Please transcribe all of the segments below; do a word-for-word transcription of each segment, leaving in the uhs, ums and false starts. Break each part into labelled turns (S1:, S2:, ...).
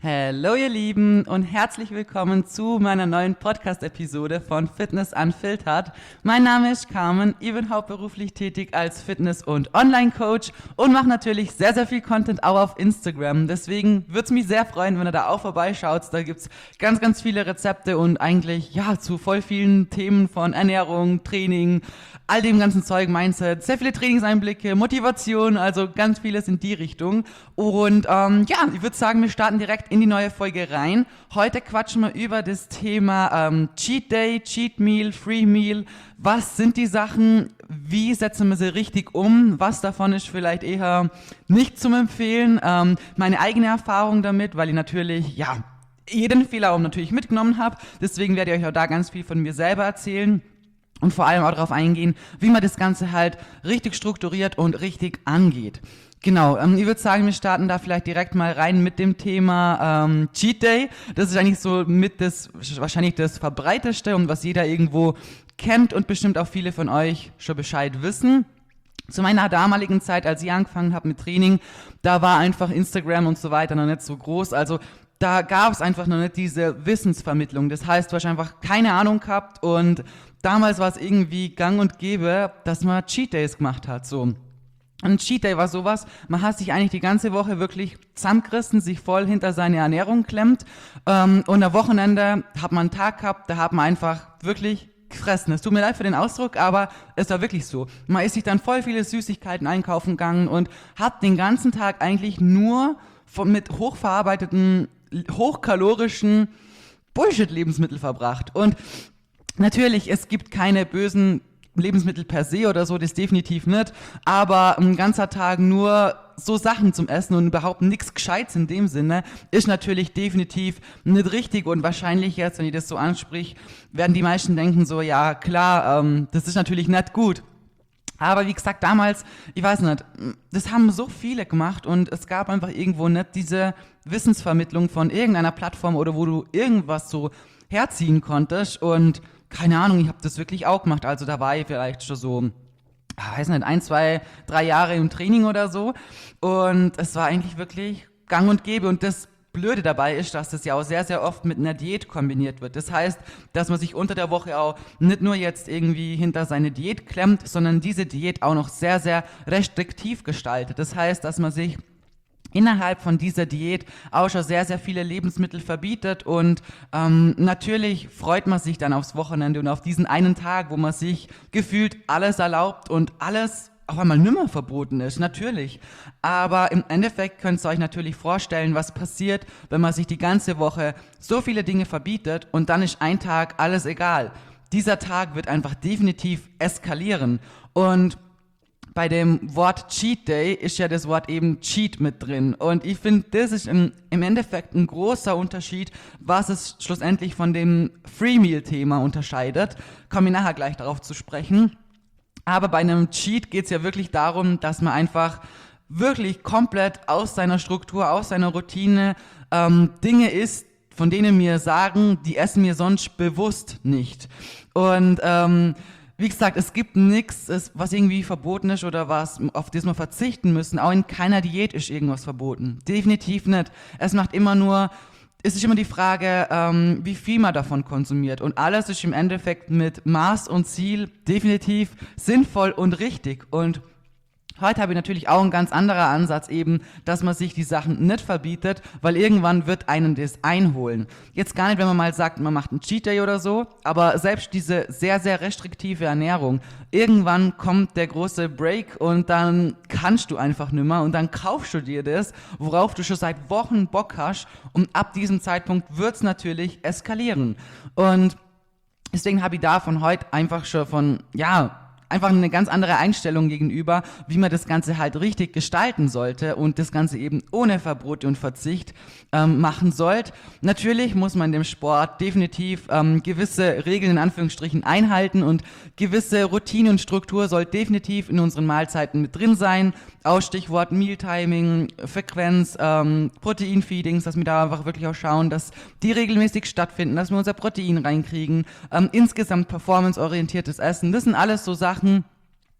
S1: Hallo ihr Lieben und herzlich willkommen zu meiner neuen Podcast-Episode von Fitness Unfiltered. Mein Name ist Carmen, ich bin hauptberuflich tätig als Fitness- und Online-Coach und mache natürlich sehr, sehr viel Content auch auf Instagram. Deswegen würde es mich sehr freuen, wenn ihr da auch vorbeischaut. Da gibt es ganz, ganz viele Rezepte und eigentlich ja zu voll vielen Themen von Ernährung, Training, all dem ganzen Zeug, Mindset, sehr viele Trainingseinblicke, Motivation, also ganz vieles in die Richtung. Und ähm, ja, ich würde sagen, wir starten direkt in die neue Folge rein. Heute quatschen wir über das Thema ähm, Cheat Day, Cheat Meal, Free Meal. Was sind die Sachen? Wie setzen wir sie richtig um? Was davon ist vielleicht eher nicht zum Empfehlen? Ähm, meine eigene Erfahrung damit, weil ich natürlich, ja, jeden Fehler auch natürlich mitgenommen habe. Deswegen werde ich euch auch da ganz viel von mir selber erzählen. Und vor allem auch darauf eingehen, wie man das Ganze halt richtig strukturiert und richtig angeht. Genau, ähm, ich würde sagen, wir starten da vielleicht direkt mal rein mit dem Thema ähm, Cheat Day. Das ist eigentlich so mit das, wahrscheinlich das verbreitetste und was jeder irgendwo kennt und bestimmt auch viele von euch schon Bescheid wissen. Zu meiner damaligen Zeit, als ich angefangen habe mit Training, da war einfach Instagram und so weiter noch nicht so groß. Also da gab es einfach noch nicht diese Wissensvermittlung. Das heißt, du hast einfach keine Ahnung gehabt und damals war es irgendwie gang und gäbe, dass man Cheat Days gemacht hat, so. Ein Cheat Day war sowas, man hat sich eigentlich die ganze Woche wirklich zusammengerissen, sich voll hinter seine Ernährung klemmt ähm, und am Wochenende hat man einen Tag gehabt, da hat man einfach wirklich gefressen. Es tut mir leid für den Ausdruck, aber es war wirklich so. Man ist sich dann voll viele Süßigkeiten einkaufen gegangen und hat den ganzen Tag eigentlich nur von, mit hochverarbeiteten, hochkalorischen Bullshit-Lebensmitteln verbracht. Und natürlich, es gibt keine bösen Lebensmittel per se oder so, das definitiv nicht, aber ein ganzer Tag nur so Sachen zum Essen und überhaupt nichts Gescheites in dem Sinne, ist natürlich definitiv nicht richtig und wahrscheinlich jetzt, wenn ich das so ansprich, werden die meisten denken so, ja klar, ähm, das ist natürlich nicht gut. Aber wie gesagt, damals, ich weiß nicht, das haben so viele gemacht und es gab einfach irgendwo nicht diese Wissensvermittlung von irgendeiner Plattform oder wo du irgendwas so herziehen konntest und keine Ahnung, ich habe das wirklich auch gemacht, also da war ich vielleicht schon so, weiß nicht, ein, zwei, drei Jahre im Training oder so und es war eigentlich wirklich gang und gäbe und das Blöde dabei ist, dass das ja auch sehr, sehr oft mit einer Diät kombiniert wird. Das heißt, dass man sich unter der Woche auch nicht nur jetzt irgendwie hinter seine Diät klemmt, sondern diese Diät auch noch sehr, sehr restriktiv gestaltet. Das heißt, dass man sich innerhalb von dieser Diät auch schon sehr, sehr viele Lebensmittel verbietet und ähm, natürlich freut man sich dann aufs Wochenende und auf diesen einen Tag, wo man sich gefühlt alles erlaubt und alles auf einmal nimmer verboten ist, natürlich. Aber im Endeffekt könnt ihr euch natürlich vorstellen, was passiert, wenn man sich die ganze Woche so viele Dinge verbietet und dann ist ein Tag alles egal. Dieser Tag wird einfach definitiv eskalieren und bei dem Wort Cheat Day ist ja das Wort eben Cheat mit drin. Und ich finde, das ist im, im Endeffekt ein großer Unterschied, was es schlussendlich von dem Free Meal Thema unterscheidet. Komme ich nachher gleich darauf zu sprechen. Aber bei einem Cheat geht es ja wirklich darum, dass man einfach wirklich komplett aus seiner Struktur, aus seiner Routine ähm, Dinge isst, von denen wir sagen, die essen wir sonst bewusst nicht. Und ähm, wie gesagt, es gibt nichts, was irgendwie verboten ist oder was, auf das wir verzichten müssen. Auch in keiner Diät ist irgendwas verboten. Definitiv nicht. Es macht immer nur, es ist immer die Frage, ähm, wie viel man davon konsumiert. Und alles ist im Endeffekt mit Maß und Ziel definitiv sinnvoll und richtig. Und heute habe ich natürlich auch einen ganz anderen Ansatz eben, dass man sich die Sachen nicht verbietet, weil irgendwann wird einen das einholen. Jetzt gar nicht, wenn man mal sagt, man macht einen Cheat Day oder so, aber selbst diese sehr, sehr restriktive Ernährung, irgendwann kommt der große Break und dann kannst du einfach nimmer und dann kaufst du dir das, worauf du schon seit Wochen Bock hast und ab diesem Zeitpunkt wird es natürlich eskalieren. Und deswegen habe ich da von heute einfach schon von, ja, einfach eine ganz andere Einstellung gegenüber, wie man das Ganze halt richtig gestalten sollte und das Ganze eben ohne Verbote und Verzicht ähm, machen sollte. Natürlich muss man dem Sport definitiv ähm, gewisse Regeln in Anführungsstrichen einhalten und gewisse Routine und Struktur soll definitiv in unseren Mahlzeiten mit drin sein. Auch Stichwort Mealtiming, Frequenz, ähm, Proteinfeedings, dass wir da einfach wirklich auch schauen, dass die regelmäßig stattfinden, dass wir unser Protein reinkriegen, ähm, insgesamt performanceorientiertes Essen. Das sind alles so Sachen,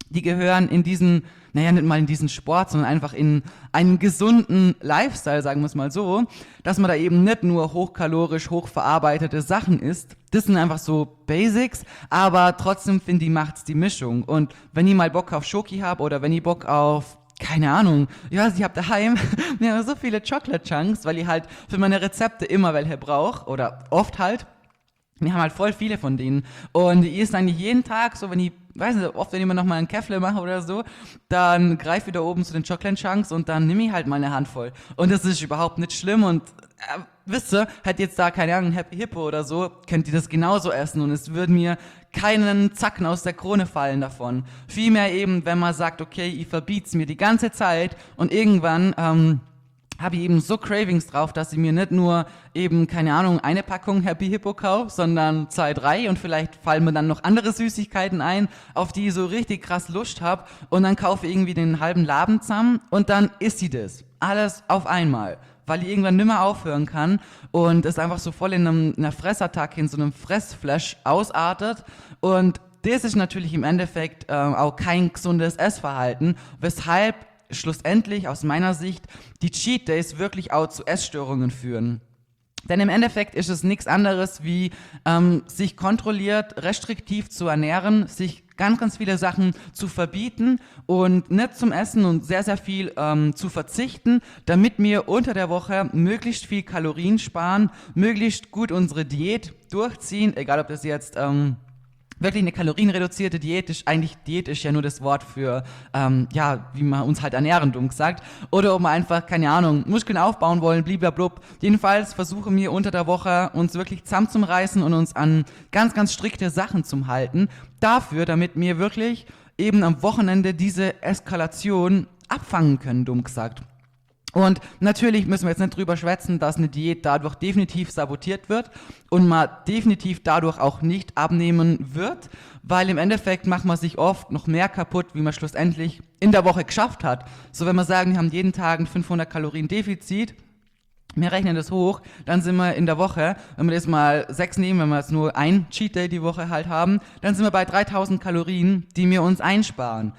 S1: die gehören in diesen, naja, nicht mal in diesen Sport, sondern einfach in einen gesunden Lifestyle, sagen wir es mal so, dass man da eben nicht nur hochkalorisch, hochverarbeitete Sachen isst. Das sind einfach so Basics, aber trotzdem finde ich, macht's die Mischung. Und wenn ich mal Bock auf Schoki habe oder wenn ich Bock auf, keine Ahnung, ich weiß, ich habe daheim mir so viele Chocolate Chunks, weil ich halt für meine Rezepte immer welche brauche oder oft halt. Wir haben halt voll viele von denen und ich esse eigentlich jeden Tag, so wenn ich, weiß nicht, oft wenn ich mir noch mal einen Käffle mache oder so, dann greife ich da oben zu den Chocolate Chunks und dann nehme ich halt mal eine Handvoll. Und das ist überhaupt nicht schlimm und äh, wisst ihr, hätte jetzt da, keine Ahnung, ein Happy Hippo oder so, könnt ihr das genauso essen und es würde mir keinen Zacken aus der Krone fallen davon. Vielmehr eben, wenn man sagt, okay, ich verbiet's mir die ganze Zeit und irgendwann, ähm, habe ich eben so Cravings drauf, dass ich mir nicht nur eben, keine Ahnung, eine Packung Happy Hippo kaufe, sondern zwei, drei und vielleicht fallen mir dann noch andere Süßigkeiten ein, auf die ich so richtig krass Lust habe und dann kaufe ich irgendwie den halben Laden zusammen und dann isst ich das. Alles auf einmal, weil ich irgendwann nimmer aufhören kann und es einfach so voll in, einem, in einer Fressattacke, in so einem Fressflash ausartet und das ist natürlich im Endeffekt äh, auch kein gesundes Essverhalten, weshalb schlussendlich aus meiner Sicht die Cheat Days wirklich auch zu Essstörungen führen. Denn im Endeffekt ist es nichts anderes wie ähm, sich kontrolliert, restriktiv zu ernähren, sich ganz, ganz viele Sachen zu verbieten und nicht zum Essen und sehr, sehr viel ähm, zu verzichten, damit wir unter der Woche möglichst viel Kalorien sparen, möglichst gut unsere Diät durchziehen, egal ob das jetzt ähm, wirklich eine kalorienreduzierte Diät ist, eigentlich Diät ist ja nur das Wort für, ähm, ja, wie man uns halt ernähren, dumm gesagt. Oder ob wir einfach, keine Ahnung, Muskeln aufbauen wollen, bliblablub. Jedenfalls versuchen wir unter der Woche uns wirklich zusammenzureißen und uns an ganz, ganz strikte Sachen zu halten. Dafür, damit wir wirklich eben am Wochenende diese Eskalation abfangen können, dumm gesagt. Und natürlich müssen wir jetzt nicht drüber schwätzen, dass eine Diät dadurch definitiv sabotiert wird und man definitiv dadurch auch nicht abnehmen wird, weil im Endeffekt macht man sich oft noch mehr kaputt, wie man schlussendlich in der Woche geschafft hat. So, wenn wir sagen, wir haben jeden Tag ein fünfhundert Kalorien Defizit, wir rechnen das hoch, dann sind wir in der Woche, wenn wir das mal sechs nehmen, wenn wir jetzt nur ein Cheat Day die Woche halt haben, dann sind wir bei dreitausend Kalorien, die wir uns einsparen.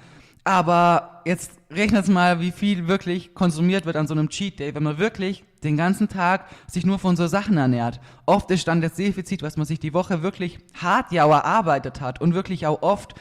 S1: Aber jetzt rechnet mal, wie viel wirklich konsumiert wird an so einem Cheat Day, wenn man wirklich den ganzen Tag sich nur von so Sachen ernährt. Oft ist dann das Defizit, was man sich die Woche wirklich hart ja erarbeitet hat und wirklich auch oft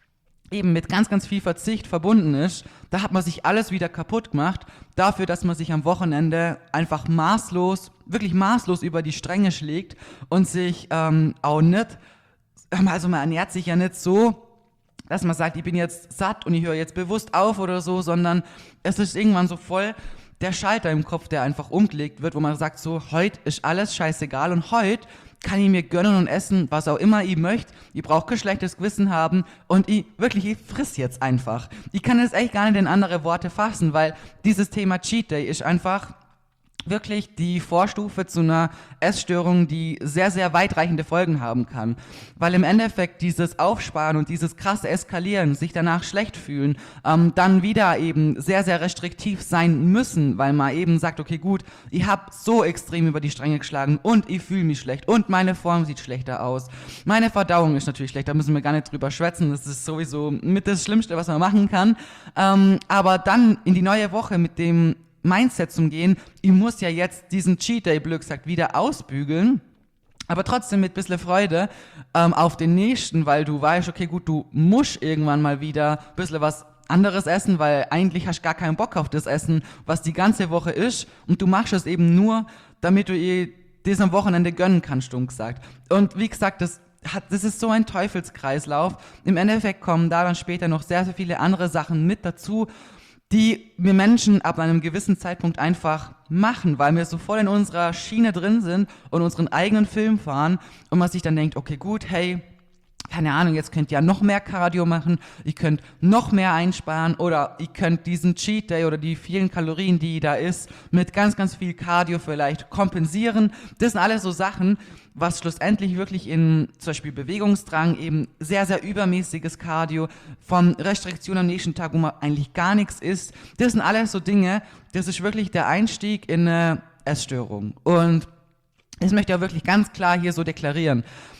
S1: eben mit ganz, ganz viel Verzicht verbunden ist, da hat man sich alles wieder kaputt gemacht, dafür, dass man sich am Wochenende einfach maßlos, wirklich maßlos über die Stränge schlägt und sich ähm, auch nicht, also man ernährt sich ja nicht so, dass man sagt, ich bin jetzt satt und ich höre jetzt bewusst auf oder so, sondern es ist irgendwann so voll der Schalter im Kopf, der einfach umgelegt wird, wo man sagt so, heute ist alles scheißegal und heute kann ich mir gönnen und essen, was auch immer ich möchte. Ich brauche kein schlechtes Gewissen haben und ich wirklich, ich friss jetzt einfach. Ich kann es echt gar nicht in andere Worte fassen, weil dieses Thema Cheat Day ist einfach wirklich die Vorstufe zu einer Essstörung, die sehr, sehr weitreichende Folgen haben kann. Weil im Endeffekt dieses Aufsparen und dieses krasse Eskalieren, sich danach schlecht fühlen, ähm, dann wieder eben sehr, sehr restriktiv sein müssen, weil man eben sagt, okay gut, ich habe so extrem über die Stränge geschlagen und ich fühle mich schlecht und meine Form sieht schlechter aus. Meine Verdauung ist natürlich schlecht, da müssen wir gar nicht drüber schwätzen, das ist sowieso mit das Schlimmste, was man machen kann. Ähm, aber dann in die neue Woche mit dem Mindset zum Gehen, ich muss ja jetzt diesen Cheat Day, blöd gesagt, wieder ausbügeln, aber trotzdem mit ein bisschen Freude ähm, auf den nächsten, weil du weißt, okay gut, du musst irgendwann mal wieder ein bisschen was anderes essen, weil eigentlich hast du gar keinen Bock auf das Essen, was die ganze Woche ist und du machst es eben nur, damit du ihr das am Wochenende gönnen kannst, dumm gesagt. Und wie gesagt, das hat, das ist so ein Teufelskreislauf. Im Endeffekt kommen da dann später noch sehr, sehr viele andere Sachen mit dazu, die wir Menschen ab einem gewissen Zeitpunkt einfach machen, weil wir so voll in unserer Schiene drin sind und unseren eigenen Film fahren und man sich dann denkt, okay gut, hey, keine Ahnung, jetzt könnt ihr ja noch mehr Cardio machen, ihr könnt noch mehr einsparen oder ihr könnt diesen Cheat Day oder die vielen Kalorien, die da ist, mit ganz, ganz viel Cardio vielleicht kompensieren. Das sind alles so Sachen, was schlussendlich wirklich in zum Beispiel Bewegungsdrang eben sehr, sehr übermäßiges Cardio, von Restriktionen am nächsten Tag, wo man eigentlich gar nichts isst. Das sind alles so Dinge, das ist wirklich der Einstieg in eine Essstörung. Und das möchte ich auch wirklich ganz klar hier so deklarieren.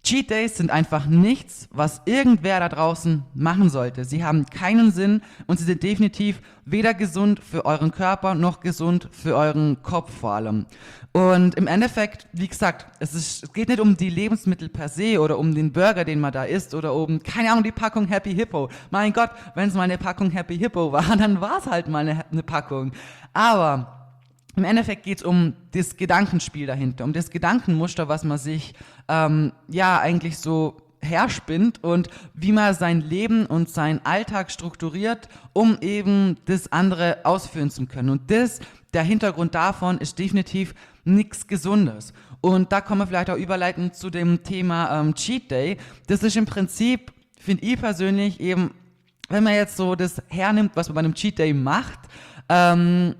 S1: Cheat Days sind einfach nichts, was irgendwer da draußen machen sollte. Sie haben keinen Sinn und sie sind definitiv weder gesund für euren Körper noch gesund für euren Kopf vor allem. Und im Endeffekt, wie gesagt, es, ist, es geht nicht um die Lebensmittel per se oder um den Burger, den man da isst oder um, keine Ahnung, die Packung Happy Hippo. Mein Gott, wenn es mal eine Packung Happy Hippo war, dann war es halt mal eine, eine Packung. Aber im Endeffekt geht es um das Gedankenspiel dahinter, um das Gedankenmuster, was man sich ähm, ja eigentlich so herspinnt und wie man sein Leben und seinen Alltag strukturiert, um eben das andere ausführen zu können. Und das, der Hintergrund davon ist definitiv nichts Gesundes. Und da kommen wir vielleicht auch überleitend zu dem Thema ähm, Cheat Day. Das ist im Prinzip, finde ich persönlich eben, wenn man jetzt so das hernimmt, was man bei einem Cheat Day macht, ähm,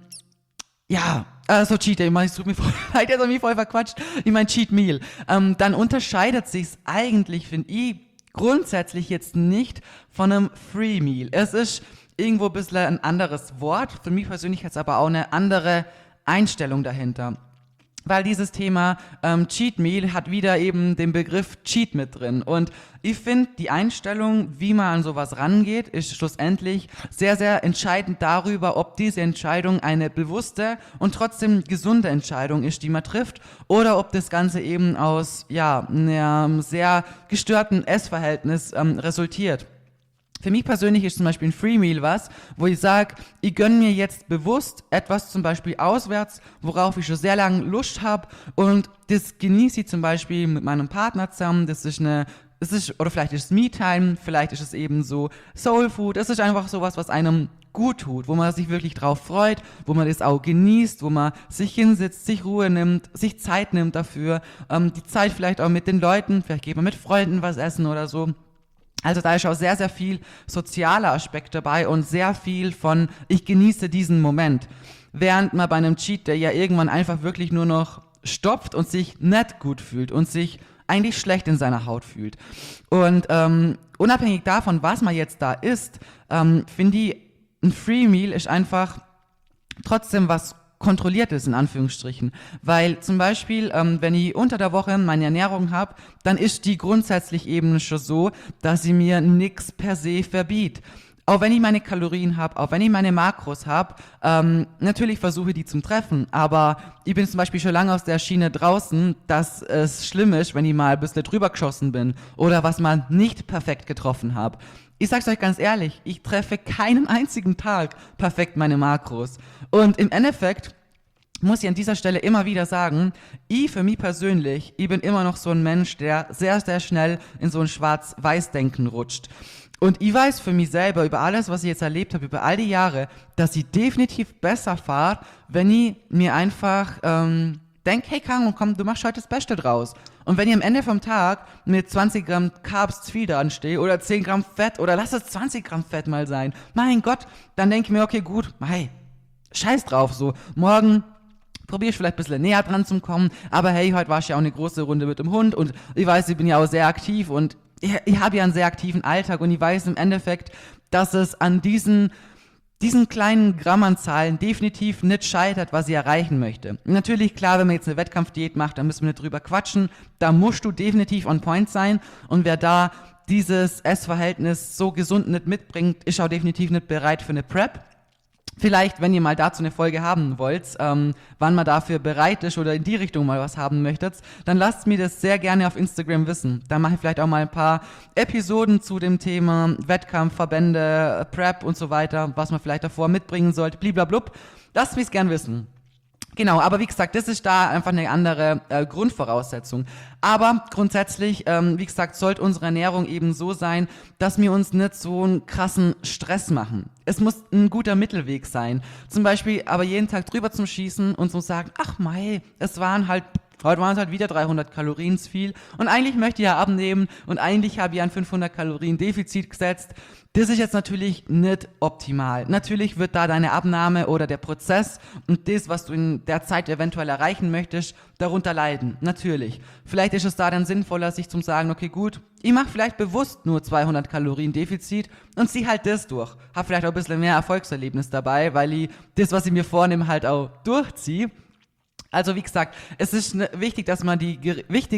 S1: ja, also Cheat Day, ich tut mir voll leid, jetzt habe ich mich voll verquatscht, ich meine Cheat Meal. Ähm, dann unterscheidet sich's eigentlich, finde ich, grundsätzlich jetzt nicht von einem Free Meal. Es ist irgendwo ein bisschen ein anderes Wort, für mich persönlich jetzt aber auch eine andere Einstellung dahinter. Weil dieses Thema ähm, Cheat Meal hat wieder eben den Begriff Cheat mit drin. Und ich finde, die Einstellung, wie man an sowas rangeht, ist schlussendlich sehr, sehr entscheidend darüber, ob diese Entscheidung eine bewusste und trotzdem gesunde Entscheidung ist, die man trifft, oder ob das Ganze eben aus ja, einem sehr gestörten Essverhältnis ähm, resultiert. Für mich persönlich ist zum Beispiel ein Free Meal was, wo ich sage, ich gönne mir jetzt bewusst etwas zum Beispiel auswärts, worauf ich schon sehr lange Lust habe und das genieße ich zum Beispiel mit meinem Partner zusammen. Das ist eine, das ist, oder vielleicht ist es Me-Time, vielleicht ist es eben so Soul Food. Das ist einfach sowas, was einem gut tut, wo man sich wirklich drauf freut, wo man das auch genießt, wo man sich hinsetzt, sich Ruhe nimmt, sich Zeit nimmt dafür, ähm, die Zeit vielleicht auch mit den Leuten, vielleicht geht man mit Freunden was essen oder so. Also da ist auch sehr, sehr viel sozialer Aspekt dabei und sehr viel von, ich genieße diesen Moment. Während man bei einem Cheat Day ja irgendwann einfach wirklich nur noch stopft und sich nicht gut fühlt und sich eigentlich schlecht in seiner Haut fühlt. Und ähm, unabhängig davon, was man jetzt da isst, ähm, finde ich, ein Free Meal ist einfach trotzdem was kontrolliert ist, in Anführungsstrichen. Weil zum Beispiel, ähm, wenn ich unter der Woche meine Ernährung habe, dann ist die grundsätzlich eben schon so, dass sie mir nichts per se verbietet. Auch wenn ich meine Kalorien habe, auch wenn ich meine Makros habe, ähm, natürlich versuche ich die zum Treffen, aber ich bin zum Beispiel schon lange aus der Schiene draußen, dass es schlimm ist, wenn ich mal ein bisschen drüber geschossen bin oder was mal nicht perfekt getroffen habe. Ich sag's euch ganz ehrlich, ich treffe keinen einzigen Tag perfekt meine Makros. Und im Endeffekt muss ich an dieser Stelle immer wieder sagen, ich für mich persönlich, ich bin immer noch so ein Mensch, der sehr, sehr schnell in so ein Schwarz-Weiß-Denken rutscht. Und ich weiß für mich selber, über alles, was ich jetzt erlebt habe, über all die Jahre, dass ich definitiv besser fahre, wenn ich mir einfach ähm, denke, hey Kang, komm, du machst heute das Beste draus. Und wenn ich am Ende vom Tag mit zwanzig Gramm Carbs zu viel dran stehe oder zehn Gramm Fett oder lass es zwanzig Gramm Fett mal sein, mein Gott, dann denke ich mir, okay, gut, hey, scheiß drauf, so, morgen probiere ich vielleicht ein bisschen näher dran zu kommen, aber hey, heute war ich ja auch eine große Runde mit dem Hund und ich weiß, ich bin ja auch sehr aktiv und ich, ich habe ja einen sehr aktiven Alltag und ich weiß im Endeffekt, dass es an diesen diesen kleinen Grammanzahlen definitiv nicht scheitert, was ich erreichen möchte. Natürlich, klar, wenn man jetzt eine Wettkampfdiät macht, dann müssen wir nicht drüber quatschen. Da musst du definitiv on point sein. Und wer da dieses Essverhältnis so gesund nicht mitbringt, ist auch definitiv nicht bereit für eine Prep. Vielleicht, wenn ihr mal dazu eine Folge haben wollt, ähm, wann man dafür bereit ist oder in die Richtung mal was haben möchtet, dann lasst mir das sehr gerne auf Instagram wissen. Da mache ich vielleicht auch mal ein paar Episoden zu dem Thema Wettkampf, Verbände, Prep und so weiter, was man vielleicht davor mitbringen sollte, bliblablub. Lasst mich es gern wissen. Genau, aber wie gesagt, das ist da einfach eine andere äh, Grundvoraussetzung. Aber grundsätzlich, ähm, wie gesagt, sollte unsere Ernährung eben so sein, dass wir uns nicht so einen krassen Stress machen. Es muss ein guter Mittelweg sein. Zum Beispiel aber jeden Tag drüber zum Schießen und zu sagen, ach mei, es waren halt, heute waren es halt wieder dreihundert Kalorien zu viel und eigentlich möchte ich ja abnehmen und eigentlich habe ich ein fünfhundert Kalorien Defizit gesetzt. Das ist jetzt natürlich nicht optimal. Natürlich wird da deine Abnahme oder der Prozess und das, was du in der Zeit eventuell erreichen möchtest, darunter leiden. Natürlich. Vielleicht ist es da dann sinnvoller, sich zu sagen, okay, gut, ich mache vielleicht bewusst nur zweihundert Kalorien Defizit und zieh halt das durch. Hab vielleicht auch ein bisschen mehr Erfolgserlebnis dabei, weil ich das, was ich mir vornehme, halt auch durchziehe. Also wie gesagt, es ist wichtig, dass man die ger- wichtige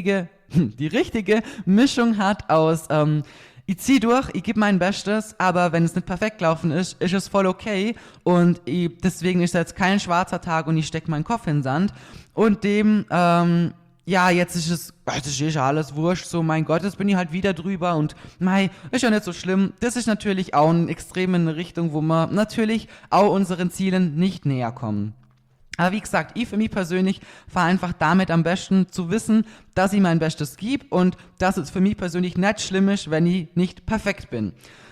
S1: die richtige Mischung hat aus, ähm, ich zieh durch, ich gebe mein Bestes, aber wenn es nicht perfekt gelaufen ist, ist es voll okay und ich, deswegen ist jetzt kein schwarzer Tag und ich stecke meinen Kopf in den Sand und dem, ähm, ja, jetzt ist es, das ist ja alles wurscht, so mein Gott, jetzt bin ich halt wieder drüber und mei, ist ja nicht so schlimm. Das ist natürlich auch ein Extrem in eine Richtung, wo wir natürlich auch unseren Zielen nicht näher kommen. Aber wie gesagt, ich für mich persönlich fahre einfach damit am besten zu wissen, dass ich mein Bestes gebe und dass es für mich persönlich nicht schlimm ist, wenn ich nicht perfekt bin.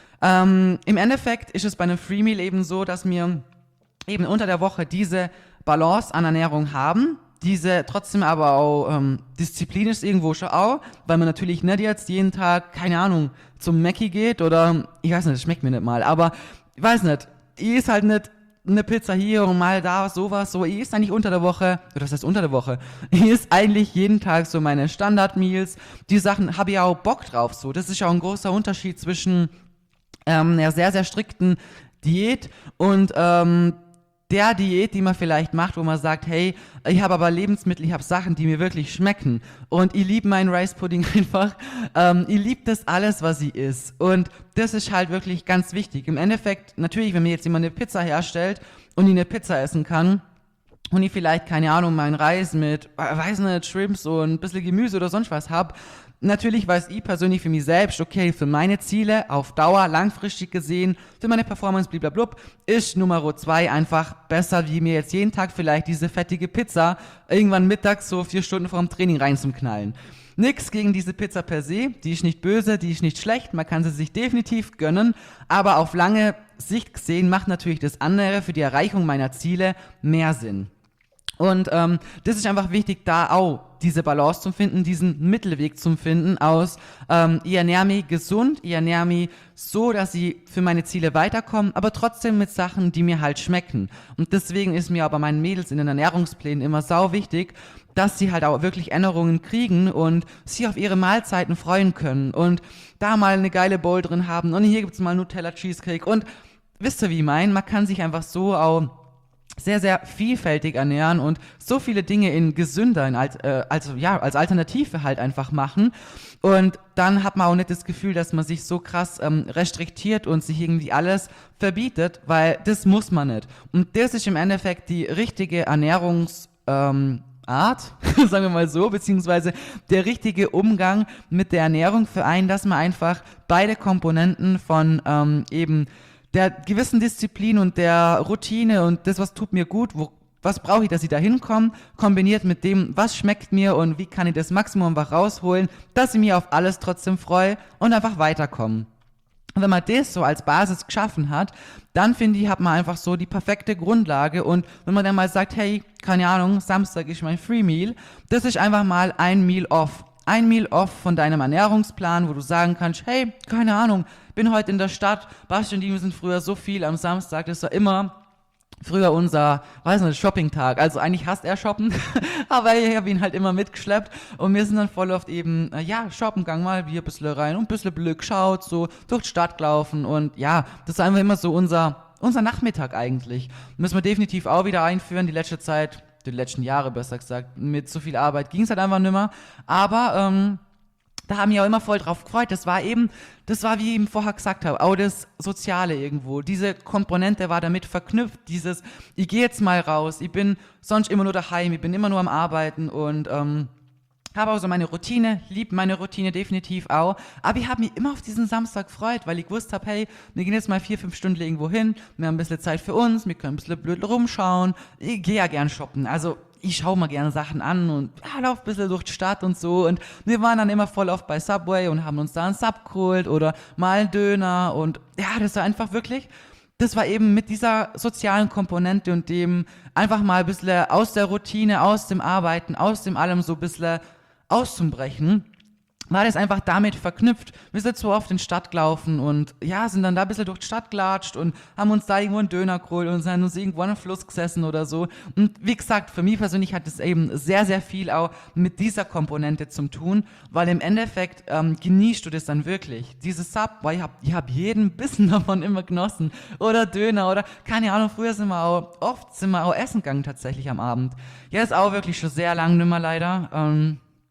S1: Ähm, im Endeffekt ist es bei einem Free Meal eben so, dass wir eben unter der Woche diese Balance an Ernährung haben, diese trotzdem aber auch ähm, Disziplin ist irgendwo schon auch, weil man natürlich nicht jetzt jeden Tag, keine Ahnung, zum Mackie geht oder, ich weiß nicht, das schmeckt mir nicht mal, aber ich weiß nicht, ich ist halt nicht eine Pizza hier und mal da, sowas, so, ich esse eigentlich unter der Woche, oder was heißt unter der Woche, ich esse eigentlich jeden Tag so meine Standard-Meals, die Sachen habe ich auch Bock drauf, so, das ist ja auch ein großer Unterschied zwischen ähm, einer sehr, sehr strikten Diät und ähm, der Diät, die man vielleicht macht, wo man sagt, hey, ich habe aber Lebensmittel, ich habe Sachen, die mir wirklich schmecken und ich liebe meinen Rice Pudding einfach, ähm, ich liebe das alles, was sie ist und das ist halt wirklich ganz wichtig. Im Endeffekt, natürlich, wenn mir jetzt jemand eine Pizza herstellt und ich eine Pizza essen kann und ich vielleicht, keine Ahnung, meinen Reis mit, weiß nicht, Shrimps und ein bisschen Gemüse oder sonst was habe, natürlich weiß ich persönlich für mich selbst, okay, für meine Ziele auf Dauer, langfristig gesehen, für meine Performance, blablabla, ist Nummer zwei einfach besser, wie mir jetzt jeden Tag vielleicht diese fettige Pizza irgendwann mittags so vier Stunden vor dem Training reinzuknallen. Nix gegen diese Pizza per se, die ist nicht böse, die ist nicht schlecht, man kann sie sich definitiv gönnen, aber auf lange Sicht gesehen macht natürlich das andere für die Erreichung meiner Ziele mehr Sinn. Und ähm, das ist einfach wichtig, da auch diese Balance zu finden, diesen Mittelweg zu finden aus, ähm, ich ernähre mich gesund, ich ernähre mich so, dass ich für meine Ziele weiterkomme, aber trotzdem mit Sachen, die mir halt schmecken. Und deswegen ist mir aber meinen Mädels in den Ernährungsplänen immer sau wichtig, dass sie halt auch wirklich Änderungen kriegen und sich auf ihre Mahlzeiten freuen können und da mal eine geile Bowl drin haben und hier gibt's mal Nutella Cheesecake und wisst ihr, wie ich mein? Man kann sich einfach so auch sehr, sehr vielfältig ernähren und so viele Dinge in gesünder, in als, äh, also ja, als Alternative halt einfach machen. Und dann hat man auch nicht das Gefühl, dass man sich so krass ähm, restriktiert und sich irgendwie alles verbietet, weil das muss man nicht. Und das ist im Endeffekt die richtige Ernährungs- ähm, Art, sagen wir mal so, beziehungsweise der richtige Umgang mit der Ernährung für einen, dass man einfach beide Komponenten von ähm, eben der gewissen Disziplin und der Routine und das, was tut mir gut, wo, was brauche ich, dass ich da hinkomme, kombiniert mit dem, was schmeckt mir und wie kann ich das Maximum was rausholen, dass ich mich auf alles trotzdem freue und einfach weiterkomme. Und wenn man das so als Basis geschaffen hat, dann finde ich, hat man einfach so die perfekte Grundlage und wenn man dann mal sagt, hey, keine Ahnung, Samstag ist mein Free Meal, das ist einfach mal ein Meal off. Ein Meal off von deinem Ernährungsplan, wo du sagen kannst, hey, keine Ahnung, bin heute in der Stadt, Basti und die sind früher so viel am Samstag, das war immer früher unser, weiß nicht, Shopping-Tag. Also eigentlich hasst er shoppen, aber ich habe ihn halt immer mitgeschleppt und wir sind dann voll oft eben, äh, ja, shoppen gegangen, mal wie ein bisschen rein und ein bisschen blöd geschaut, so durch die Stadt gelaufen und ja, das ist einfach immer so unser, unser Nachmittag eigentlich. Müssen wir definitiv auch wieder einführen, die letzte Zeit, die letzten Jahre besser gesagt, mit so viel Arbeit ging es halt einfach nimmer, aber ähm, da haben wir auch immer voll drauf gefreut. Das war eben, das war, wie ich eben vorher gesagt habe, auch das Soziale irgendwo. Diese Komponente war damit verknüpft, dieses, ich gehe jetzt mal raus, ich bin sonst immer nur daheim, ich bin immer nur am Arbeiten und ähm, habe auch so meine Routine, lieb meine Routine definitiv auch, aber ich habe mich immer auf diesen Samstag gefreut, weil ich gewusst habe, hey, wir gehen jetzt mal vier, fünf Stunden irgendwo hin, wir haben ein bisschen Zeit für uns, wir können ein bisschen blöd rumschauen, ich gehe ja gern shoppen, also ich schaue mal gerne Sachen an und ja, laufe ein bisschen durch die Stadt und so und wir waren dann immer voll oft bei Subway und haben uns da einen Sub geholt oder mal einen Döner und ja, das war einfach wirklich, das war eben mit dieser sozialen Komponente und dem einfach mal ein bisschen aus der Routine, aus dem Arbeiten, aus dem allem so ein bisschen auszubrechen, war das einfach damit verknüpft. Wir sind so oft in die Stadt gelaufen und ja, sind dann da ein bisschen durch die Stadt gelatscht und haben uns da irgendwo einen Döner geholt und sind uns irgendwo an einem Fluss gesessen oder so. Und wie gesagt, für mich persönlich hat es eben sehr, sehr viel auch mit dieser Komponente zu tun, weil im Endeffekt ähm, genießt du das dann wirklich. Dieses Sub, boah, ich hab, ich hab jeden Bissen davon immer genossen. Oder Döner oder keine Ahnung, früher sind wir auch, oft sind wir auch essen gegangen tatsächlich am Abend. Ja, ist auch wirklich schon sehr lang nimmer leider. Ähm,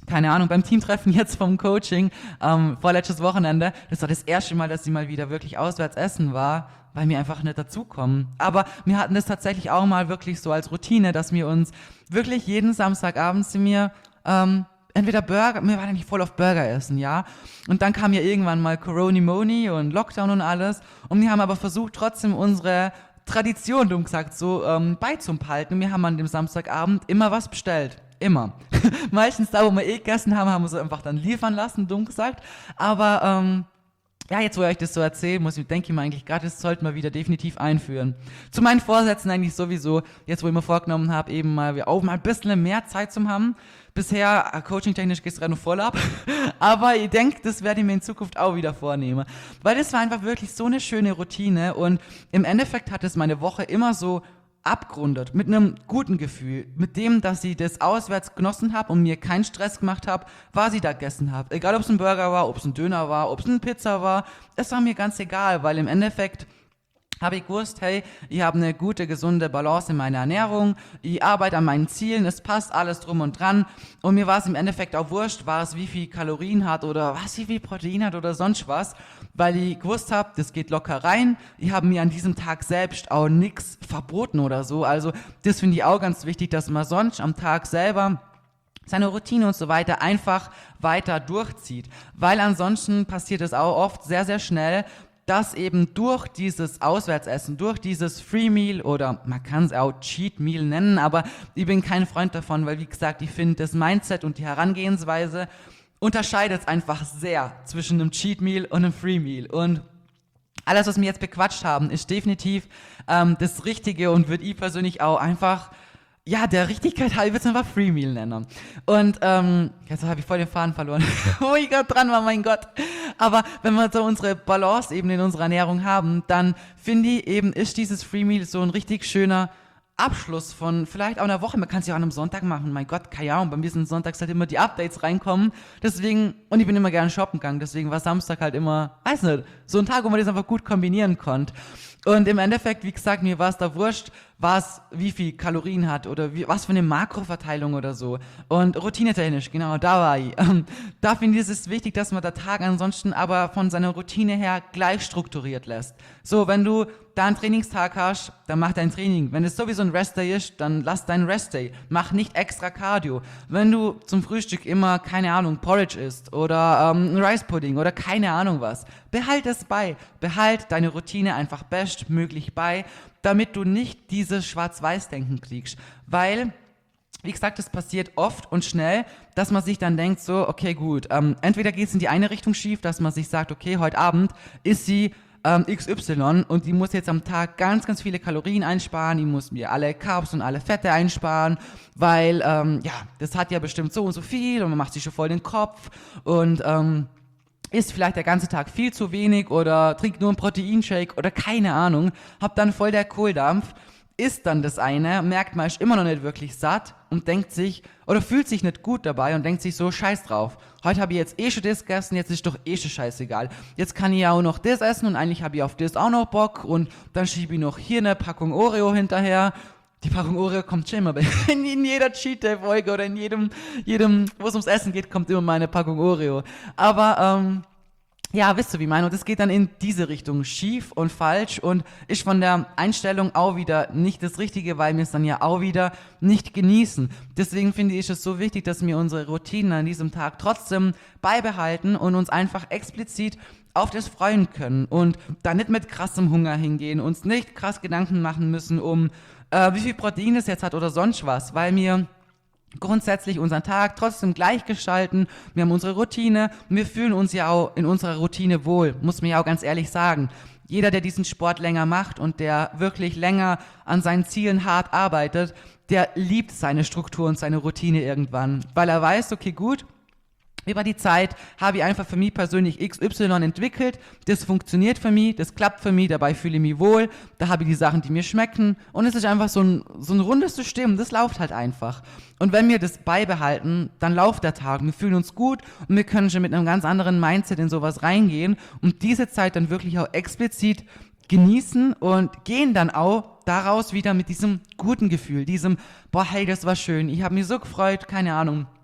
S1: keine Ahnung, beim Teamtreffen jetzt vom Coaching, ähm, vorletztes Wochenende, das war das erste Mal, dass sie mal wieder wirklich auswärts essen war, weil wir einfach nicht dazukommen. Aber wir hatten das tatsächlich auch mal wirklich so als Routine, dass wir uns wirklich jeden Samstagabend zu mir ähm, entweder Burger, wir waren eigentlich voll auf Burger essen, ja. Und dann kam ja irgendwann mal Corona-Moni und Lockdown und alles. Und wir haben aber versucht, trotzdem unsere Tradition, dumm gesagt, so ähm, beizubehalten. Wir haben an dem Samstagabend immer was bestellt. Immer. Meistens da, wo wir eh gegessen haben, haben wir sie einfach dann liefern lassen, dumm gesagt. Aber ähm, ja, jetzt wo ich euch das so erzähle, muss ich, denke ich mir eigentlich gerade, das sollten wir wieder definitiv einführen. Zu meinen Vorsätzen eigentlich sowieso, jetzt wo ich mir vorgenommen habe, eben mal, auch mal ein bisschen mehr Zeit zu haben. Bisher, äh, coaching-technisch geht es gerade noch voll ab, aber ich denke, das werde ich mir in Zukunft auch wieder vornehmen. Weil das war einfach wirklich so eine schöne Routine und im Endeffekt hat es meine Woche immer so abgerundet, mit einem guten Gefühl, mit dem, dass ich das auswärts genossen habe und mir keinen Stress gemacht habe, was ich da gegessen habe. Egal, ob es ein Burger war, ob es ein Döner war, ob es eine Pizza war, das war mir ganz egal, weil im Endeffekt habe ich gewusst, hey, ich habe eine gute, gesunde Balance in meiner Ernährung, ich arbeite an meinen Zielen, es passt alles drum und dran und mir war es im Endeffekt auch wurscht, war es wie viel Kalorien hat oder was, wie viel Protein hat oder sonst was, weil ich gewusst habe, das geht locker rein, ich habe mir an diesem Tag selbst auch nichts verboten oder so, also das finde ich auch ganz wichtig, dass man sonst am Tag selber seine Routine und so weiter einfach weiter durchzieht, weil ansonsten passiert es auch oft sehr, sehr schnell, dass eben durch dieses Auswärtsessen, durch dieses Free Meal oder man kann es auch Cheat Meal nennen, aber ich bin kein Freund davon, weil wie gesagt, ich finde das Mindset und die Herangehensweise unterscheidet es einfach sehr zwischen einem Cheat Meal und einem Free Meal und alles, was wir jetzt bequatscht haben, ist definitiv ähm, das Richtige und würde ich persönlich auch einfach ja, der Richtigkeit halber würde es einfach Free Meal nennen. Und ähm, jetzt habe ich voll den Faden verloren, wo ich gerade dran war, mein Gott. Aber wenn wir so unsere Balance eben in unserer Ernährung haben, dann finde ich eben, ist dieses Free Meal so ein richtig schöner Abschluss von vielleicht auch einer Woche. Man kann es ja auch an einem Sonntag machen. Mein Gott, keine Ahnung, bei mir sind sonntags halt immer die Updates reinkommen. Deswegen, und ich bin immer gerne shoppen gegangen, deswegen war Samstag halt immer, weiß nicht, so ein Tag, wo man das einfach gut kombinieren konnte. Und im Endeffekt, wie gesagt, mir war es da wurscht, was, wie viel Kalorien hat oder wie, was für eine Makroverteilung oder so. Und routinetechnisch, genau, da war ich. Ähm, da finde ich, es ist wichtig, dass man der Tag ansonsten aber von seiner Routine her gleich strukturiert lässt. So, wenn du da einen Trainingstag hast, dann mach dein Training. Wenn es sowieso ein Restday ist, dann lass deinen Restday. Mach nicht extra Cardio. Wenn du zum Frühstück immer, keine Ahnung, Porridge isst oder ähm, Rice Pudding oder keine Ahnung was, behalt es bei. Behalt deine Routine einfach bestmöglich bei, damit du nicht dieses Schwarz-Weiß-Denken kriegst. Weil, wie gesagt, es passiert oft und schnell, dass man sich dann denkt, so, okay, gut, ähm, entweder geht es in die eine Richtung schief, dass man sich sagt, okay, heute Abend ist sie ähm, X Y und die muss jetzt am Tag ganz, ganz viele Kalorien einsparen, die muss mir alle Carbs und alle Fette einsparen, weil, ähm, ja, das hat ja bestimmt so und so viel und man macht sich schon voll den Kopf und, ähm, isst vielleicht der ganze Tag viel zu wenig oder trinkt nur einen Proteinshake oder keine Ahnung, habt dann voll der Kohldampf, isst dann das eine, merkt man, ist immer noch nicht wirklich satt und denkt sich, oder fühlt sich nicht gut dabei und denkt sich so, scheiß drauf. Heute habe ich jetzt eh schon das gegessen, jetzt ist doch eh schon scheißegal. Jetzt kann ich ja auch noch das essen und eigentlich habe ich auf das auch noch Bock und dann schiebe ich noch hier eine Packung Oreo hinterher. Die Packung Oreo kommt schon immer bei, in, in jeder Cheat-Day-Folge oder in jedem, jedem, wo es ums Essen geht, kommt immer meine Packung Oreo. Aber, ähm, ja, wisst ihr, wie ich meine? Und es geht dann in diese Richtung, schief und falsch und ist von der Einstellung auch wieder nicht das Richtige, weil wir es dann ja auch wieder nicht genießen. Deswegen finde ich es so wichtig, dass wir unsere Routinen an diesem Tag trotzdem beibehalten und uns einfach explizit auf das freuen können und da nicht mit krassem Hunger hingehen, uns nicht krass Gedanken machen müssen um äh, wie viel Protein es jetzt hat oder sonst was, weil wir grundsätzlich unseren Tag trotzdem gleich gestalten, wir haben unsere Routine und wir fühlen uns ja auch in unserer Routine wohl, muss man ja auch ganz ehrlich sagen. Jeder, der diesen Sport länger macht und der wirklich länger an seinen Zielen hart arbeitet, der liebt seine Struktur und seine Routine irgendwann, weil er weiß, okay, gut, über die Zeit habe ich einfach für mich persönlich X Y entwickelt, das funktioniert für mich, das klappt für mich, dabei fühle ich mich wohl, da habe ich die Sachen, die mir schmecken und es ist einfach so ein, so ein rundes System, das läuft halt einfach. Und wenn wir das beibehalten, dann läuft der Tag, wir fühlen uns gut und wir können schon mit einem ganz anderen Mindset in sowas reingehen und diese Zeit dann wirklich auch explizit genießen und gehen dann auch daraus wieder mit diesem guten Gefühl, diesem, boah, hey, das war schön, ich habe mich so gefreut, keine Ahnung,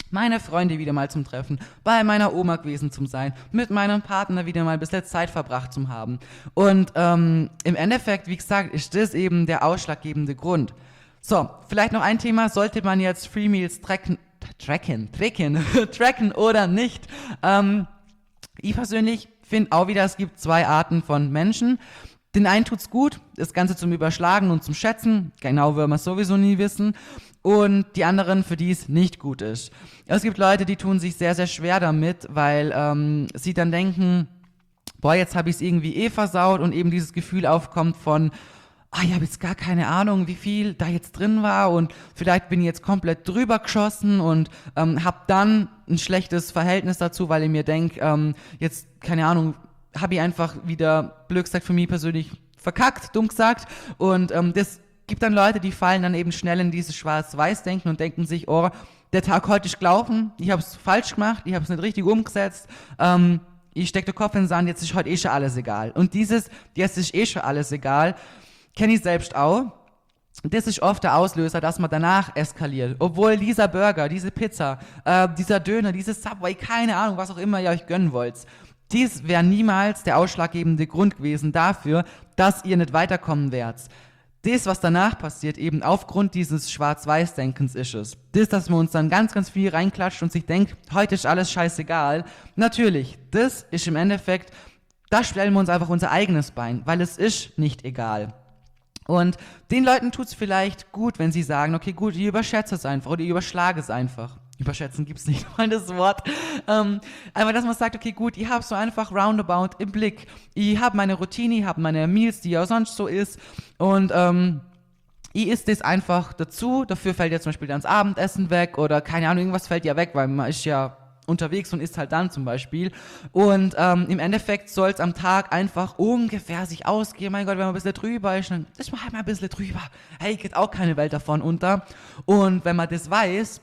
S1: meine Freunde wieder mal zum Treffen, bei meiner Oma gewesen zum Sein, mit meinem Partner wieder mal ein bisschen Zeit verbracht zu haben. Und ähm, im Endeffekt, wie gesagt, ist das eben der ausschlaggebende Grund. So, vielleicht noch ein Thema, sollte man jetzt Free Meals tracken, tracken, tracken, tracken oder nicht? Ähm, ich persönlich finde auch wieder, es gibt zwei Arten von Menschen. Den einen tut's gut, das Ganze zum Überschlagen und zum Schätzen, genau will man es sowieso nie wissen. Und die anderen, für die es nicht gut ist. Es gibt Leute, die tun sich sehr, sehr schwer damit, weil ähm, sie dann denken, boah, jetzt habe ich es irgendwie eh versaut und eben dieses Gefühl aufkommt von, ah, ich habe jetzt gar keine Ahnung, wie viel da jetzt drin war und vielleicht bin ich jetzt komplett drüber geschossen und ähm, habe dann ein schlechtes Verhältnis dazu, weil ich mir denke, ähm, jetzt, keine Ahnung, habe ich einfach wieder, blöd gesagt, für mich persönlich verkackt, dumm gesagt. Und ähm, das gibt dann Leute, die fallen dann eben schnell in dieses Schwarz-Weiß-Denken und denken sich, oh, der Tag heute ist gelaufen, ich habe es falsch gemacht, ich habe es nicht richtig umgesetzt, ähm, ich stecke den Kopf in den Sand, jetzt ist heute eh schon alles egal. Und dieses, jetzt ist eh schon alles egal, kenne ich selbst auch. Das ist oft der Auslöser, dass man danach eskaliert. Obwohl dieser Burger, diese Pizza, äh, dieser Döner, dieses Subway, keine Ahnung, was auch immer ihr euch gönnen wollt, dies wäre niemals der ausschlaggebende Grund gewesen dafür, dass ihr nicht weiterkommen werdet. Das, was danach passiert, eben aufgrund dieses Schwarz-Weiß-Denkens ist es. Das, dass man uns dann ganz, ganz viel reinklatscht und sich denkt, heute ist alles scheißegal. Natürlich, das ist im Endeffekt, da stellen wir uns einfach unser eigenes Bein, weil es ist nicht egal. Und den Leuten tut es vielleicht gut, wenn sie sagen, okay, gut, ich überschätze es einfach oder ich überschlage es einfach. Überschätzen gibt's nicht mal das Wort. Ähm, aber dass man sagt, okay, gut, ich habe so einfach roundabout im Blick. Ich habe meine Routine, ich habe meine Meals, die ja sonst so ist. Und ähm, ich isst das einfach dazu. Dafür fällt ja zum Beispiel dann das Abendessen weg oder keine Ahnung, irgendwas fällt ja weg, weil man ist ja unterwegs und isst halt dann zum Beispiel. Und ähm, im Endeffekt soll es am Tag einfach ungefähr sich ausgehen. Mein Gott, wenn man ein bisschen drüber ist, dann ist man halt mal ein bisschen drüber. Hey, geht auch keine Welt davon unter. Und wenn man das weiß,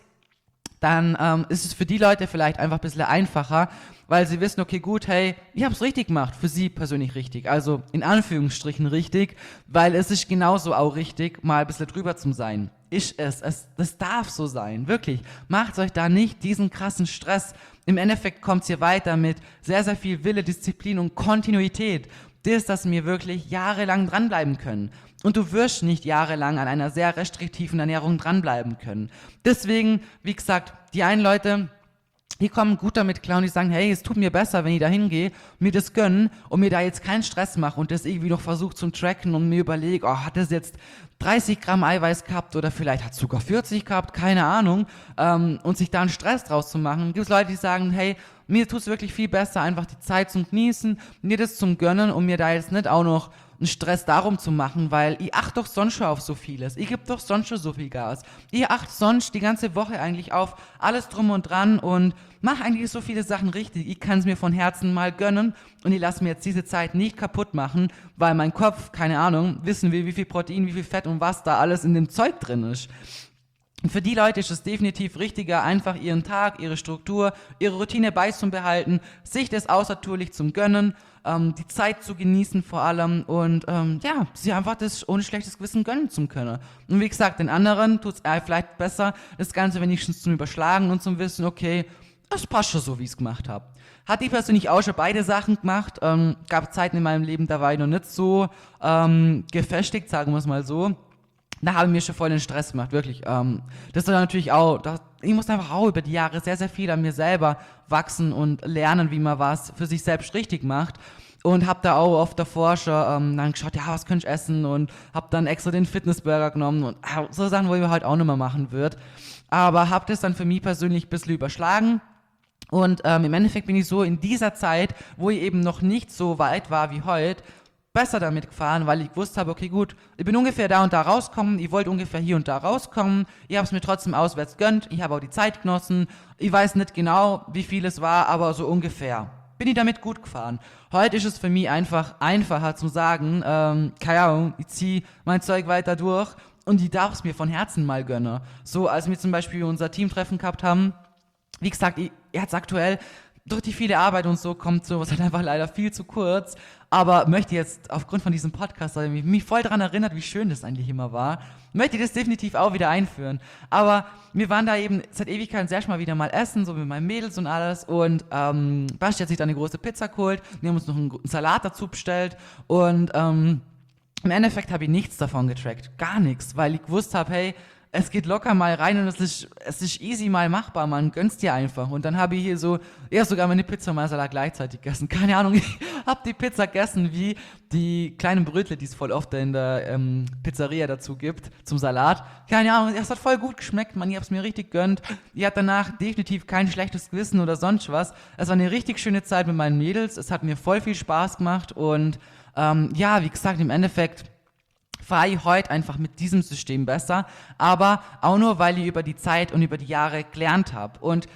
S1: dann ähm, ist es für die Leute vielleicht einfach ein bisschen einfacher, weil sie wissen, okay, gut, hey, ich habe es richtig gemacht, für sie persönlich richtig, also in Anführungsstrichen richtig, weil es ist genauso auch richtig, mal ein bisschen drüber zu sein. Ist es, es, das darf so sein, wirklich. Macht euch da nicht diesen krassen Stress. Im Endeffekt kommt es hier weiter mit sehr, sehr viel Wille, Disziplin und Kontinuität. Das, dass wir wirklich jahrelang dranbleiben können. Und du wirst nicht jahrelang an einer sehr restriktiven Ernährung dranbleiben können. Deswegen, wie gesagt, die einen Leute, die kommen gut damit klar und die sagen, hey, es tut mir besser, wenn ich da hingehe, mir das gönnen und mir da jetzt keinen Stress mache und das irgendwie noch versuche zum Tracken und mir überlege, oh, hat das jetzt dreißig Gramm Eiweiß gehabt oder vielleicht hat es sogar vierzig gehabt, keine Ahnung, ähm, und sich da einen Stress draus zu machen. Gibt es Leute, die sagen, hey, mir tut es wirklich viel besser, einfach die Zeit zum Genießen, mir das zum Gönnen und mir da jetzt nicht auch noch einen Stress darum zu machen, weil ich achte doch sonst schon auf so vieles. Ich gebe doch sonst schon so viel Gas. Ich achte sonst die ganze Woche eigentlich auf alles drum und dran und mache eigentlich so viele Sachen richtig. Ich kann es mir von Herzen mal gönnen und ich lasse mir jetzt diese Zeit nicht kaputt machen, weil mein Kopf, keine Ahnung, wissen will, wie viel Protein, wie viel Fett und was da alles in dem Zeug drin ist. Und für die Leute ist es definitiv richtiger, einfach ihren Tag, ihre Struktur, ihre Routine beizubehalten, sich das außertourlich zum Gönnen, ähm, die Zeit zu genießen vor allem und ähm, ja, sie einfach das ohne schlechtes Gewissen gönnen zu können. Und wie gesagt, den anderen tut es äh, vielleicht besser, das Ganze wenigstens zum Überschlagen und zum Wissen, okay, das passt schon so, wie ich es gemacht habe. Hatte ich persönlich auch schon beide Sachen gemacht, ähm, gab Zeiten in meinem Leben, da war ich noch nicht so ähm, gefestigt, sagen wir es mal so. Da habe ich mir schon voll den Stress gemacht, wirklich. Ähm, das ist dann natürlich auch, das, ich musste einfach auch über die Jahre sehr, sehr viel an mir selber wachsen und lernen, wie man was für sich selbst richtig macht. Und habe da auch oft davor schon ähm, dann geschaut, ja, was könnte ich essen und habe dann extra den Fitnessburger genommen und äh, so Sachen, wo ich halt auch nicht mehr machen würde. Aber habe das dann für mich persönlich ein bisschen überschlagen. Und ähm, im Endeffekt bin ich so in dieser Zeit, wo ich eben noch nicht so weit war wie heute, besser damit gefahren, weil ich gewusst habe, okay, gut, ich bin ungefähr da und da rauskommen, ich wollte ungefähr hier und da rauskommen, ich habe es mir trotzdem auswärts gönnt, ich habe auch die Zeit genossen, ich weiß nicht genau, wie viel es war, aber so ungefähr. Bin ich damit gut gefahren. Heute ist es für mich einfach einfacher zu sagen, ähm, keine Ahnung, ich ziehe mein Zeug weiter durch und ich darf es mir von Herzen mal gönnen. So, als wir zum Beispiel unser Teamtreffen gehabt haben, wie gesagt, ich, jetzt aktuell, durch die viele Arbeit und so kommt sowas halt einfach leider viel zu kurz. Aber möchte jetzt aufgrund von diesem Podcast, weil mich, mich voll daran erinnert, wie schön das eigentlich immer war, möchte ich das definitiv auch wieder einführen. Aber wir waren da eben seit Ewigkeiten sehr schon mal wieder mal essen, so mit meinen Mädels und alles. Und ähm, Basti hat sich dann eine große Pizza geholt. Wir haben uns noch einen, einen Salat dazu bestellt. Und ähm, im Endeffekt habe ich nichts davon getrackt. Gar nichts, weil ich gewusst habe, hey, es geht locker mal rein und es ist, es ist easy mal machbar, man gönnst dir einfach. Und dann habe ich hier so, eher sogar meine Pizza und meinen Salat gleichzeitig gegessen. Keine Ahnung, ich habe die Pizza gegessen wie die kleinen Brötchen, die es voll oft in der ähm, Pizzeria dazu gibt, zum Salat. Keine Ahnung, es hat voll gut geschmeckt, man, ich habe es mir richtig gönnt. Ich hatte danach definitiv kein schlechtes Gewissen oder sonst was. Es war eine richtig schöne Zeit mit meinen Mädels, es hat mir voll viel Spaß gemacht und ähm, ja, wie gesagt, im Endeffekt fahre ich heute einfach mit diesem System besser, aber auch nur, weil ich über die Zeit und über die Jahre gelernt habe. Und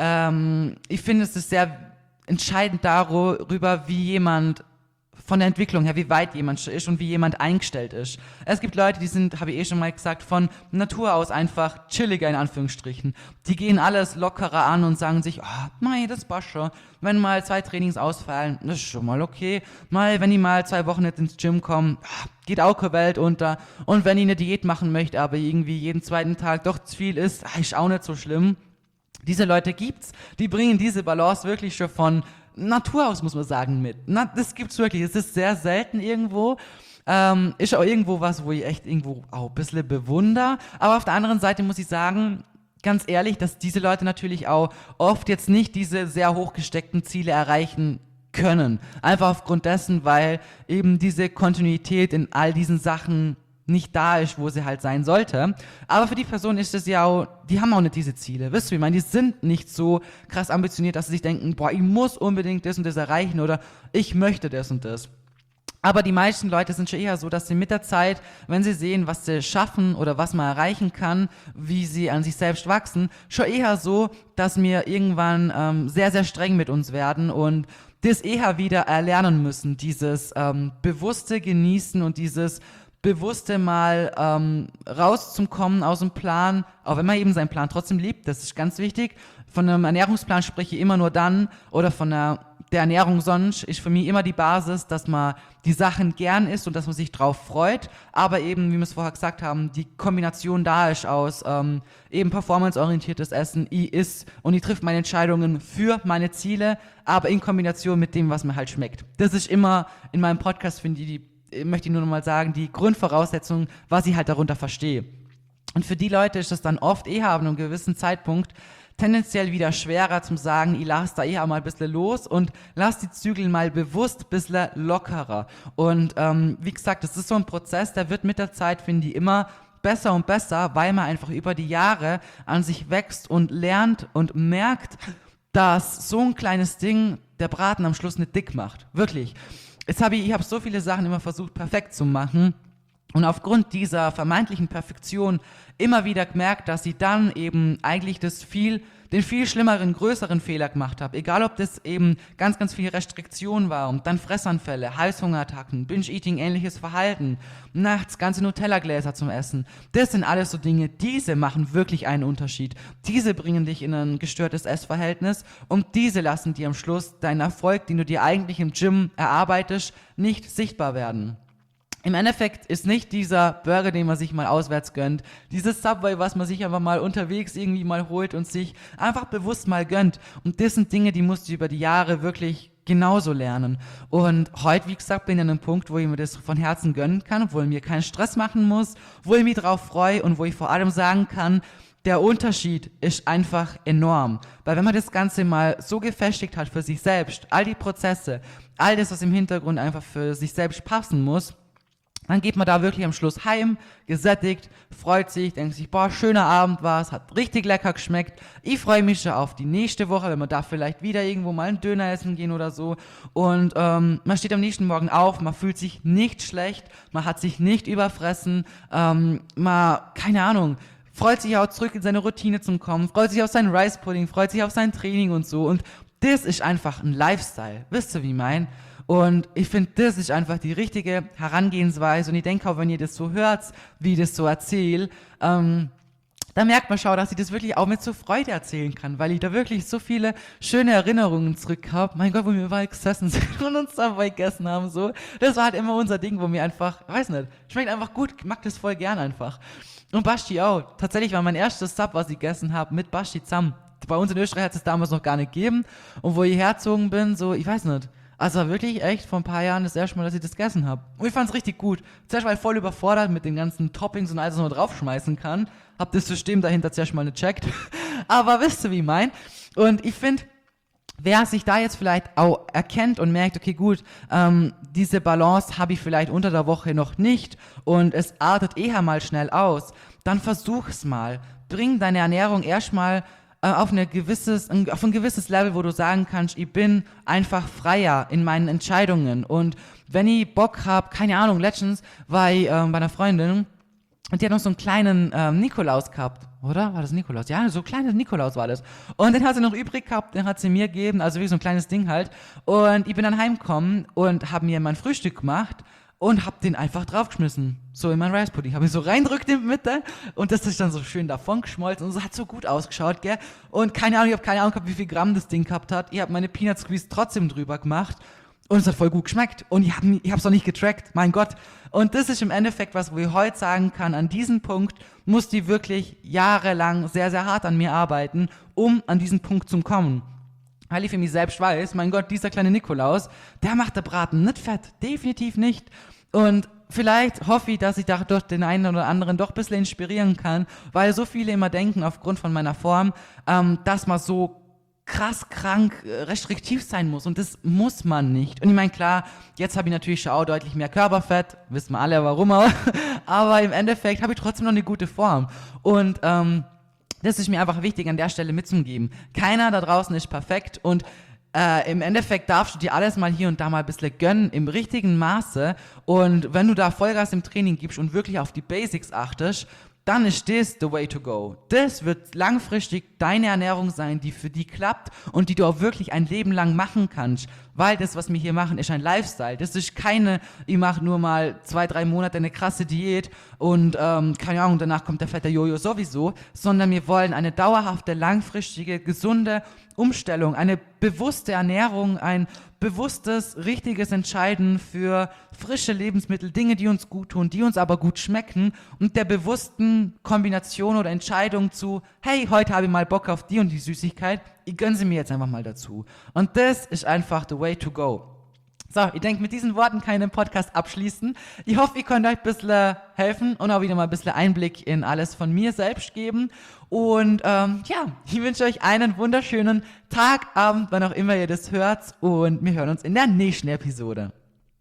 S1: ähm, ich finde, es ist sehr entscheidend darüber, wie jemand von der Entwicklung her, wie weit jemand schon ist und wie jemand eingestellt ist. Es gibt Leute, die sind, habe ich eh schon mal gesagt, von Natur aus einfach chilliger in Anführungsstrichen. Die gehen alles lockerer an und sagen sich, oh, mei, das passt schon. Wenn mal zwei Trainings ausfallen, das ist schon mal okay. Mal, wenn die mal zwei Wochen nicht ins Gym kommen, geht auch keine Welt unter. Und wenn ich eine Diät machen möchte, aber irgendwie jeden zweiten Tag doch zu viel ist, ist auch nicht so schlimm. Diese Leute gibt's, die bringen diese Balance wirklich schon von Natur aus, muss man sagen, mit. Na, das gibt's wirklich. Es ist sehr selten irgendwo. Ähm, ist auch irgendwo was, wo ich echt irgendwo auch ein bisschen bewundere. Aber auf der anderen Seite muss ich sagen, ganz ehrlich, dass diese Leute natürlich auch oft jetzt nicht diese sehr hochgesteckten Ziele erreichen können. Einfach aufgrund dessen, weil eben diese Kontinuität in all diesen Sachen nicht da ist, wo sie halt sein sollte. Aber für die Person ist es ja auch, die haben auch nicht diese Ziele. Wisst ihr, ich meine, die sind nicht so krass ambitioniert, dass sie sich denken, boah, ich muss unbedingt das und das erreichen oder ich möchte das und das. Aber die meisten Leute sind schon eher so, dass sie mit der Zeit, wenn sie sehen, was sie schaffen oder was man erreichen kann, wie sie an sich selbst wachsen, schon eher so, dass wir irgendwann ähm, sehr, sehr streng mit uns werden und das eher wieder erlernen müssen, dieses ähm, bewusste Genießen und dieses bewusste mal ähm, rauszukommen aus dem Plan, auch wenn man eben seinen Plan trotzdem liebt, das ist ganz wichtig. Von einem Ernährungsplan spreche ich immer nur dann, oder von der, der Ernährung sonst, ist für mich immer die Basis, dass man die Sachen gern isst und dass man sich drauf freut, aber eben, wie wir es vorher gesagt haben, die Kombination da ist aus ähm, eben performanceorientiertes Essen, ich iss und ich trifft meine Entscheidungen für meine Ziele, aber in Kombination mit dem, was mir halt schmeckt. Das ist immer in meinem Podcast, finde ich, die möchte ich nur noch mal sagen, die Grundvoraussetzung, was ich halt darunter verstehe. Und für die Leute ist es dann oft eher ab einem gewissen Zeitpunkt tendenziell wieder schwerer zum sagen, ich lasse da eher mal ein bisschen los und lass die Zügel mal bewusst ein bisschen lockerer. Und ähm, wie gesagt, das ist so ein Prozess, der wird mit der Zeit, finde ich, immer besser und besser, weil man einfach über die Jahre an sich wächst und lernt und merkt, dass so ein kleines Ding der Braten am Schluss nicht dick macht. Wirklich. Jetzt habe ich, ich habe so viele Sachen immer versucht, perfekt zu machen und aufgrund dieser vermeintlichen Perfektion immer wieder gemerkt, dass ich dann eben eigentlich das viel, den viel schlimmeren, größeren Fehler gemacht habe. Egal, ob das eben ganz, ganz viel Restriktion war und dann Fressanfälle, Heißhungerattacken, Binge-Eating, ähnliches Verhalten, nachts ganze Nutella-Gläser zum Essen. Das sind alles so Dinge, diese machen wirklich einen Unterschied. Diese bringen dich in ein gestörtes Essverhältnis und diese lassen dir am Schluss deinen Erfolg, den du dir eigentlich im Gym erarbeitest, nicht sichtbar werden. Im Endeffekt ist nicht dieser Burger, den man sich mal auswärts gönnt, dieses Subway, was man sich einfach mal unterwegs irgendwie mal holt und sich einfach bewusst mal gönnt. Und das sind Dinge, die musst du über die Jahre wirklich genauso lernen. Und heute, wie gesagt, bin ich an einem Punkt, wo ich mir das von Herzen gönnen kann, wo ich mir keinen Stress machen muss, wo ich mich drauf freue und wo ich vor allem sagen kann, der Unterschied ist einfach enorm. Weil wenn man das Ganze mal so gefestigt hat für sich selbst, all die Prozesse, all das, was im Hintergrund einfach für sich selbst passen muss, dann geht man da wirklich am Schluss heim, gesättigt, freut sich, denkt sich, boah, schöner Abend war's, hat richtig lecker geschmeckt. Ich freue mich schon auf die nächste Woche, wenn wir da vielleicht wieder irgendwo mal einen Döner essen gehen oder so. Und ähm, man steht am nächsten Morgen auf, man fühlt sich nicht schlecht, man hat sich nicht überfressen, ähm, man, keine Ahnung, freut sich auch zurück in seine Routine zu kommen, freut sich auf seinen Rice Pudding, freut sich auf sein Training und so. Und das ist einfach ein Lifestyle. Wisst ihr, wie ich mein? Und ich finde, das ist einfach die richtige Herangehensweise. Und ich denke auch, wenn ihr das so hört, wie ich das so erzähle, ähm, da merkt man schon, dass ich das wirklich auch mit so Freude erzählen kann, weil ich da wirklich so viele schöne Erinnerungen zurück habe. Mein Gott, wo wir überall gesessen sind und uns dabei gegessen haben, so. Das war halt immer unser Ding, wo mir einfach, weiß nicht, schmeckt einfach gut, ich mag das voll gern einfach. Und Basti auch. Tatsächlich war mein erstes Sub, was ich gegessen habe, mit Basti zusammen. Bei uns in Österreich hat es damals noch gar nicht gegeben. Und wo ich hergezogen bin, so, ich weiß nicht. Also wirklich echt vor ein paar Jahren das erste Mal, dass ich das gegessen habe. Und ich fand es richtig gut. Zuerst war ich voll überfordert mit den ganzen Toppings und alles, was man draufschmeißen kann. Hab das System dahinter zuerst mal nicht checkt. Aber wisst ihr, wie ich mein? Und ich finde, wer sich da jetzt vielleicht auch erkennt und merkt, okay gut, ähm, diese Balance habe ich vielleicht unter der Woche noch nicht und es artet eher mal schnell aus, dann versuch's mal. Bring deine Ernährung erstmal äh, auf, eine gewisses, auf ein gewisses Level, wo du sagen kannst, ich bin einfach freier in meinen Entscheidungen. Und wenn ich Bock habe, keine Ahnung, letztens war ich ähm, bei einer Freundin und die hat noch so einen kleinen ähm, Nikolaus gehabt. Oder? War das Nikolaus? Ja, so ein kleines Nikolaus war das. Und den hat sie noch übrig gehabt, den hat sie mir gegeben, also wie so ein kleines Ding halt. Und ich bin dann heimgekommen und habe mir mein Frühstück gemacht und habe den einfach draufgeschmissen. So in meinen Rice Pudding. Habe ich so reindrückt in die Mitte und das ist dann so schön davon geschmolzen und es hat so gut ausgeschaut, gell? Und keine Ahnung, ich habe keine Ahnung gehabt, wie viel Gramm das Ding gehabt hat. Ich habe meine Peanut Squeeze trotzdem drüber gemacht. Und es hat voll gut geschmeckt. Und ich habe ich hab's noch nicht getrackt, mein Gott. Und das ist im Endeffekt was, wo ich heute sagen kann, an diesem Punkt muss die wirklich jahrelang sehr, sehr hart an mir arbeiten, um an diesen Punkt zu kommen. Weil ich für mich selbst weiß, mein Gott, dieser kleine Nikolaus, der macht der Braten nicht fett. Definitiv nicht. Und vielleicht hoffe ich, dass ich dadurch den einen oder anderen doch ein bisschen inspirieren kann, weil so viele immer denken, aufgrund von meiner Form, ähm, dass man so krass krank äh, restriktiv sein muss und das muss man nicht. Und ich meine, klar, jetzt habe ich natürlich schon auch deutlich mehr Körperfett, wissen wir alle warum auch, aber im Endeffekt habe ich trotzdem noch eine gute Form und ähm, das ist mir einfach wichtig an der Stelle mitzugeben. Keiner da draußen ist perfekt und äh, im Endeffekt darfst du dir alles mal hier und da mal ein bisschen gönnen, im richtigen Maße und wenn du da Vollgas im Training gibst und wirklich auf die Basics achtest, dann ist das the way to go. Das wird langfristig deine Ernährung sein, die für die klappt und die du auch wirklich ein Leben lang machen kannst. Weil das, was wir hier machen, ist ein Lifestyle. Das ist keine, ich mache nur mal zwei, drei Monate eine krasse Diät und ähm, keine Ahnung, danach kommt der fette Jojo sowieso, sondern wir wollen eine dauerhafte, langfristige, gesunde Umstellung, eine bewusste Ernährung, ein bewusstes, richtiges Entscheiden für frische Lebensmittel, Dinge, die uns gut tun, die uns aber gut schmecken und der bewussten Kombination oder Entscheidung zu, hey, heute habe ich mal Bock auf die und die Süßigkeit, ich gönne sie mir jetzt einfach mal dazu. Und das ist einfach the way to go. So, ich denke, mit diesen Worten kann ich den Podcast abschließen. Ich hoffe, ich konnte euch ein bisschen helfen und auch wieder mal ein bisschen Einblick in alles von mir selbst geben. Und ähm, ja, ich wünsche euch einen wunderschönen Tag, Abend, wann auch immer ihr das hört. Und wir hören uns in der nächsten Episode.